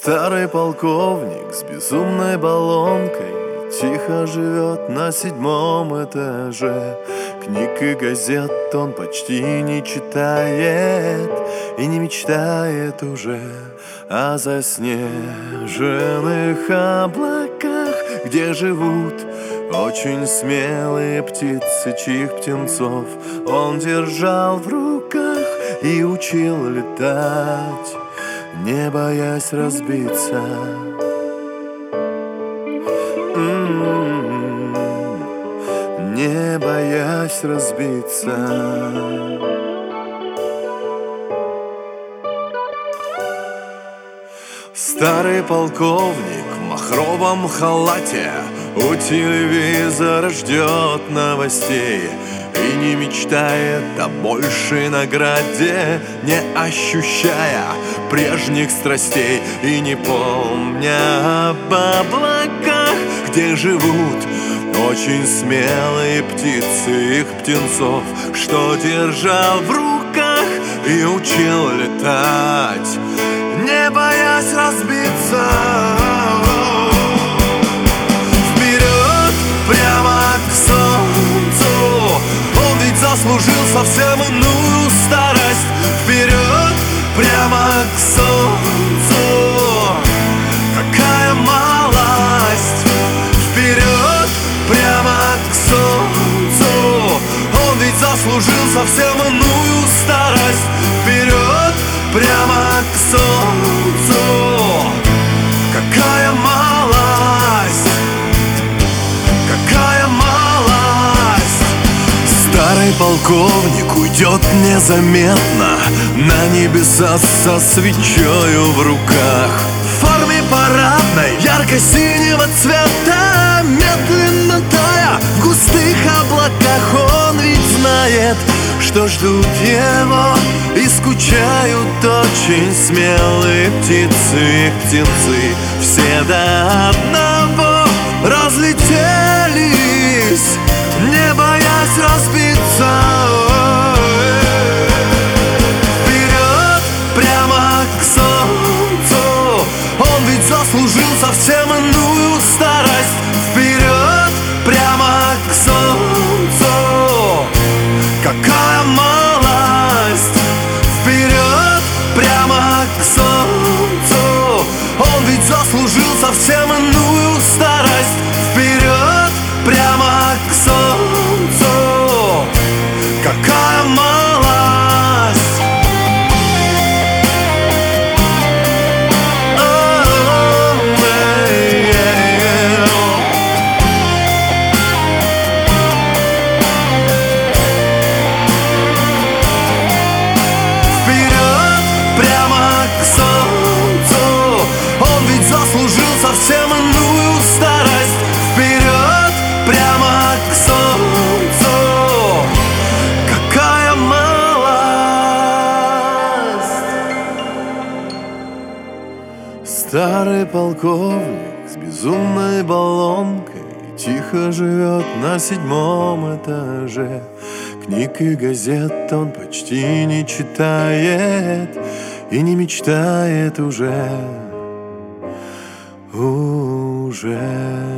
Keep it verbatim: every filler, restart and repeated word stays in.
Старый полковник с безумной баллонкой тихо живет на седьмом этаже. Книг и газет он почти не читает и не мечтает уже о заснеженных облаках, где живут очень смелые птицы, чьих птенцов он держал в руках и учил летать, не боясь разбиться. М-м-м, не боясь разбиться. Старый полковник в махровом халате у телевизора ждет новостей и не мечтает о большей награде, не ощущая прежних страстей и не помня об облаках, где живут очень смелые птицы, их птенцов, что держал в руках и учил летать, не боясь разбиться. Вперед, прямо к солнцу, он ведь заслужил совсем иную старость. Вперед, прямо к солнцу, какая малость. Вперед, прямо к солнцу, он ведь заслужил совсем иную старость. Вперед, прямо к солнцу, какая малость, какая малость. Старый полковник уйдет незаметно на небеса со свечою в руках. В форме парадной ярко-синего цвета, медленно тая в густых облаках, он ведь знает, что ждут его и скучают очень смелые птицы, их птенцы все до одного разлетелись, не боясь разбиться. Вперед, прямо к солнцу, он ведь заслужил совсем иную старость. Вперед, прямо к солнцу, какая малость. Вперед, прямо к солнцу, он ведь заслужил совсем иную старость. Вперед, прямо к солнцу, какая малость. Совсем иную старость. Вперед, прямо к солнцу, какая малость. Старый полковник с безумной баллонкой тихо живет на седьмом этаже. Книг и газет он почти не читает и не мечтает уже. Уже